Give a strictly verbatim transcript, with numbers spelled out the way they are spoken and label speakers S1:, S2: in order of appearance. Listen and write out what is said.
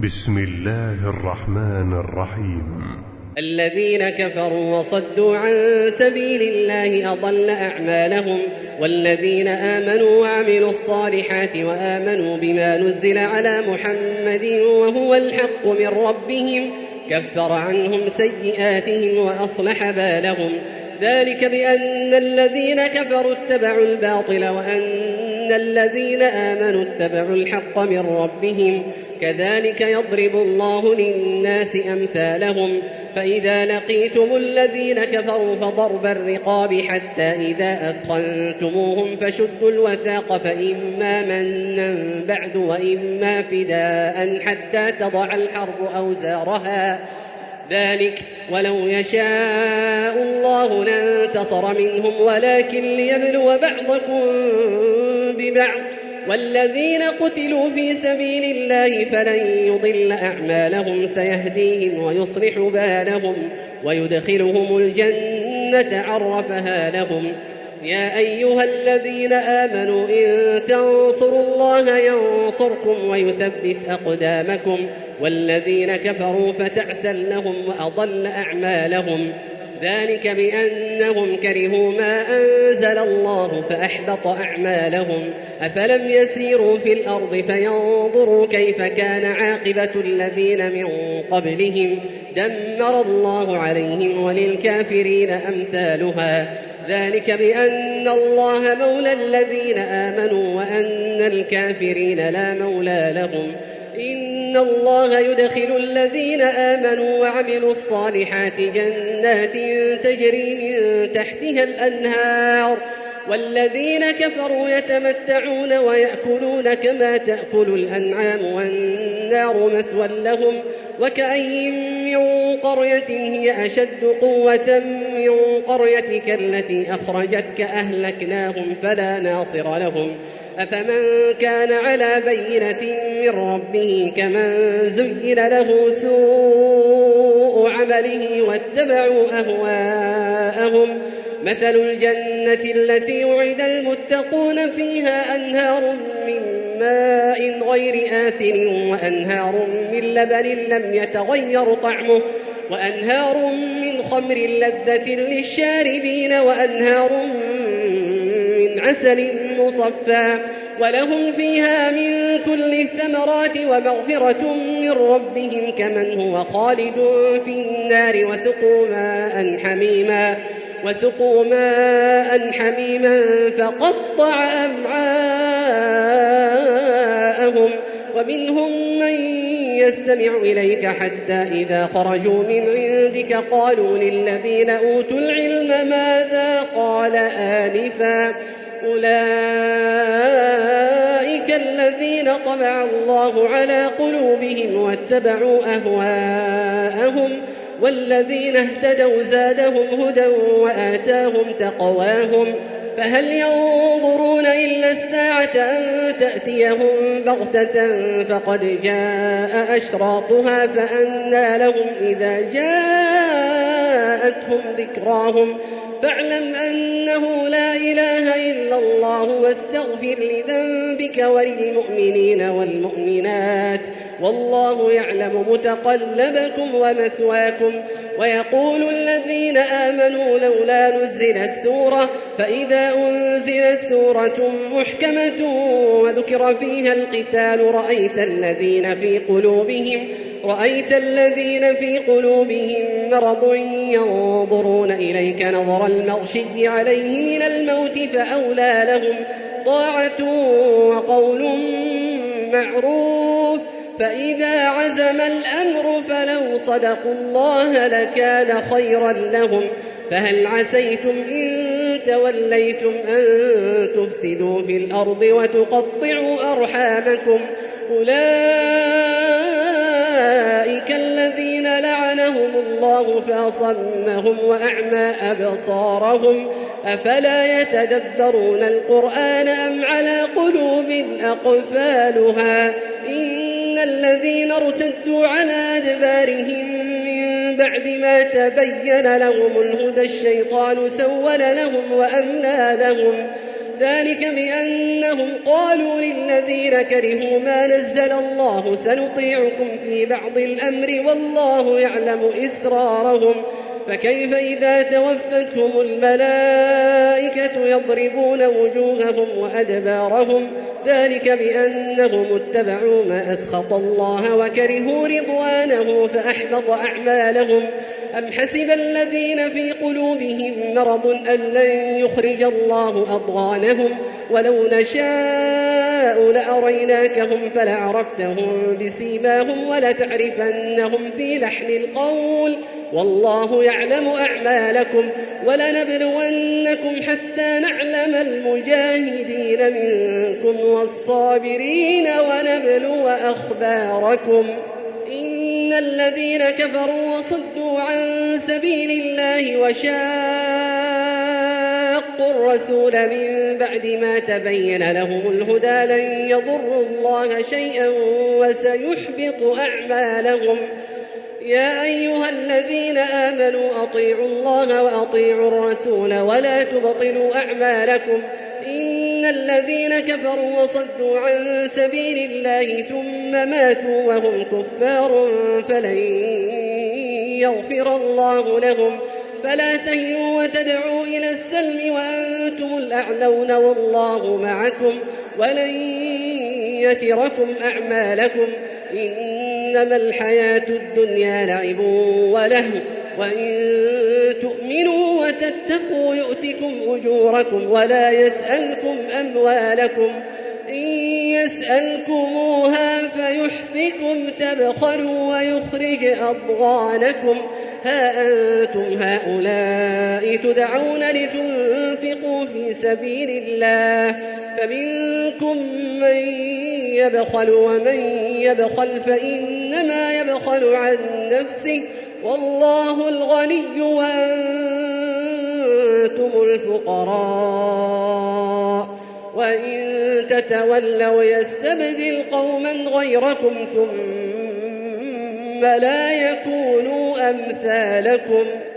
S1: بسم الله الرحمن الرحيم.
S2: الذين كفروا وصدوا عن سبيل الله أضل أعمالهم، والذين آمنوا وعملوا الصالحات وآمنوا بما نزل على محمد وهو الحق من ربهم كفر عنهم سيئاتهم وأصلح بالهم. ذلك بأن الذين كفروا اتبعوا الباطل وأن الذين آمنوا اتبعوا الحق من ربهم، كذلك يضرب الله للناس أمثالهم. فإذا لقيتم الذين كفروا فضرب الرقاب حتى إذا أثخنتموهم فشدوا الوثاق، فإما منا بعد وإما فداء حتى تضع الحرب أوزارها. ذلك ولو يشاء الله لانتصر منهم ولكن ليبلو بعضكم ببعض. والذين قتلوا في سبيل الله فلن يضل أعمالهم، سيهديهم ويصلح بالهم ويدخلهم الجنة عرفها لهم. يا أيها الذين آمنوا إن تنصروا الله ينصركم ويثبت أقدامكم. والذين كفروا فتعسا لهم وأضل أعمالهم. ذلك بأنهم كرهوا ما أنزل الله فأحبط أعمالهم. أفلم يسيروا في الأرض فينظروا كيف كان عاقبة الذين من قبلهم، دمر الله عليهم وللكافرين أمثالها. ذلك بأن الله مولى الذين آمنوا وأن الكافرين لا مولى لهم. إن الله يدخل الذين آمنوا وعملوا الصالحات جنات تجري من تحتها الأنهار، والذين كفروا يتمتعون ويأكلون كما تأكل الأنعام والنار مثوى لهم. وكأي من قرية هي أشد قوة من قريتك التي أخرجتك أهلكناهم فلا ناصر لهم. أفمن كان على بينة من ربه كمن زين له سوء عمله واتبعوا أهواءهم. مثل الجنة التي وعد المتقون فيها أنهار من ماء غير آسن وأنهار من لبن لم يتغير طعمه وأنهار من خمر لذة للشاربين وأنهار من عسل مصفى ولهم فيها من كل الثمرات ومغفرة من ربهم كمن هو خالد في النار وسقوا ماء حميما وسقوا ماء حميما فقطع أمعاءهم. ومنهم من يستمع إليك حتى إذا خرجوا من عندك قالوا للذين أوتوا العلم ماذا قال آنفا، أولئك الذين طبع الله على قلوبهم واتبعوا أهواءهم. والذين اهتدوا زادهم هدى وآتاهم تقواهم. فهل ينظرون إلا الساعة أن تأتيهم بغتة فقد جاء أشراطها فأنى لهم إذا جاءتهم ذكراهم. فاعلم أنه لا إله إلا الله واستغفر لذنبك وللمؤمنين والمؤمنات والله يعلم متقلبكم ومثواكم. ويقول الذين آمنوا لولا نزلت سورة، فإذا أنزلت سورة محكمة وذكر فيها القتال رأيت الذين في قلوبهم رأيت الذين في قلوبهم مرض ينظرون إليك نظر المغشي عليه من الموت فأولى لهم طاعة وقول معروف. فإذا عزم الأمر فلو صدقوا الله لكان خيرا لهم. فهل عسيتم إن توليتم أن تفسدوا في الأرض وتقطعوا أرحامكم؟ أولئك الذين لعنهم الله فأصمهم وأعمى أبصارهم. أفلا يتدبرون القرآن أم على قلوب أقفالها؟ إن الذين ارتدوا على أدبارهم من بعد ما تبين لهم الهدى الشيطان سول لهم وأملى لهم ذلك بأنهم قالوا للذين كرهوا ما نزل الله سنطيعكم في بعض الأمر والله يعلم إسرارهم فكيف إذا توفتهم الملائكة يضربون وجوههم وأدبارهم ذلك بأنهم اتبعوا ما أسخط الله وكرهوا رضوانه فأحبط أعمالهم أم حسب الذين في قلوبهم مرض أن لن يخرج الله أضغانهم ولو نشاء لأريناكهم فلعرفتهم بسيماهم ولتعرفنهم في لحن القول والله يعلم أعمالكم ولنبلونكم حتى نعلم المجاهدين منكم والصابرين ونبلو أخباركم إن الذين كفروا وصدوا عن سبيل الله وشاقوا الرسول من بعد ما تبين لهم الهدى لن يضروا الله شيئا وسيحبط أعمالهم يا أيها الذين آمنوا أطيعوا الله وأطيعوا الرسول ولا تبطلوا أعمالكم إن الذين كفروا وصدوا عن سبيل الله ثم ماتوا وهم كفار فلن يغفر الله لهم فلا تهنوا وتدعوا إلى السلم وأنتم الأعلون والله معكم ولن يتركم أعمالكم إنما الحياة الدنيا لعب ولهو وإن تؤمنوا وتتقوا يؤتكم أجوركم ولا يسألكم أموالكم إن يسألكموها فيحفكم تبخلوا ويخرج أضغانكم ها أنتم هؤلاء تدعون لتنفقوا في سبيل الله فمنكم من يبخل ومن يبخل فإنما يبخل عن نفسه والله الغني وأنتم الفقراء وإن تتولوا يستبدل قوما غيركم ثم لا يكونوا أمثالكم